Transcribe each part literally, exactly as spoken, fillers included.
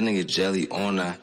that nigga Jelly on that.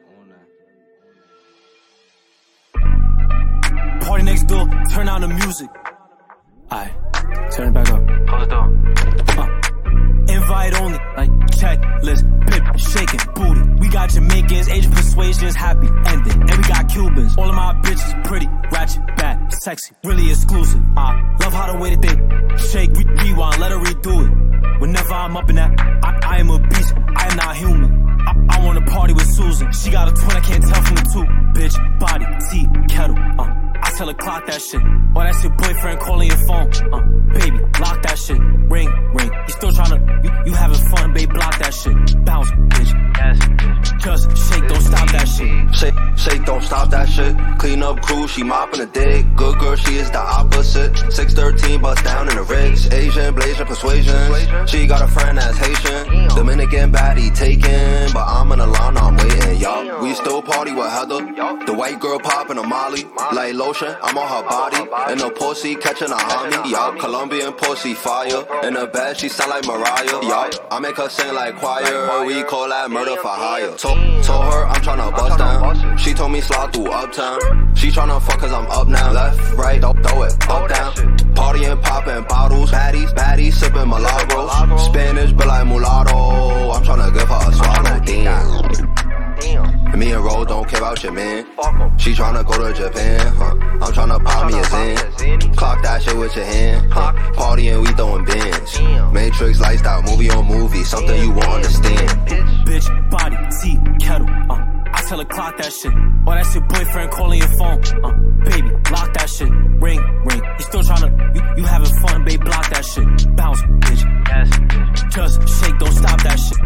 Party next door, turn on the music. Aight, turn it back up. Close the door. Uh, invite only, like checklist, pip, shaking, booty. We got Jamaicans, Asian persuasions, happy ending. And we got Cubans. All of my bitches pretty, ratchet, bad, sexy, really exclusive. I love how the way that they shake, re rewind, let her redo it. Whenever I'm up in that, I, I am a beast, I am not human. I, I wanna party with Susan. She got a twin, I can't tell from the two. Bitch, body, tea, kettle, uh. I tell her clock that shit. Or that's your boyfriend calling your phone. Uh, baby, lock that shit. Ring, ring. You still tryna, you, you having fun, babe, block that shit. Bounce, bitch. Yes, bitch. Just shake, don't stop that shit. Shake, shake, don't stop that shit. Clean up crew, she mopping the dick. Good girl, she is the opposite. six thirteen, bust down in the rigs. Asian, blazing persuasion. She got a friend that's Haitian. Dominican baddie taken. But I'm in the line, I'm waiting, y'all. We still party with Heather. The white girl popping a Molly. Like lotion, I'm on her body. And the pussy catching a homie. Y'all, Colombian pussy fire. In the bed, she sound like Mariah. Y'all, I make her sing like choir. We call that murder for hire. Told, told her I'm tryna bust down. She told me slide through uptown. She tryna fuck cause I'm up now. Left, right, don't throw it, up down. Partying, popping bottles. Baddies, baddies, sipping Milagros. Spanish, but like mulatto. I'm tryna give her a swallow. Damn. Damn. Me and Rose don't care about your man. She tryna go to Japan, huh? I'm tryna pop me a Zen. Clock that shit with your hand, huh? Partying, we throwing bins. Matrix, lights out, movie on movie. Something you won't understand. Bitch, body, tea, kettle, uh. I tell her clock that shit. Or that's your boyfriend calling your phone. Uh, baby, lock that shit. Ring, ring. You still tryna, you, you having fun, babe, block that shit. Bounce, bitch. Yes, bitch. Just shake, don't stop that shit.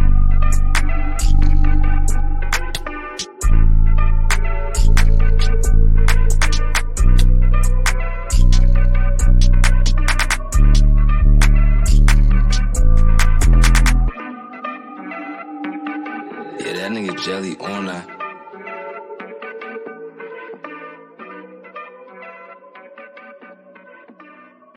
Yeah, that nigga Jelly on that.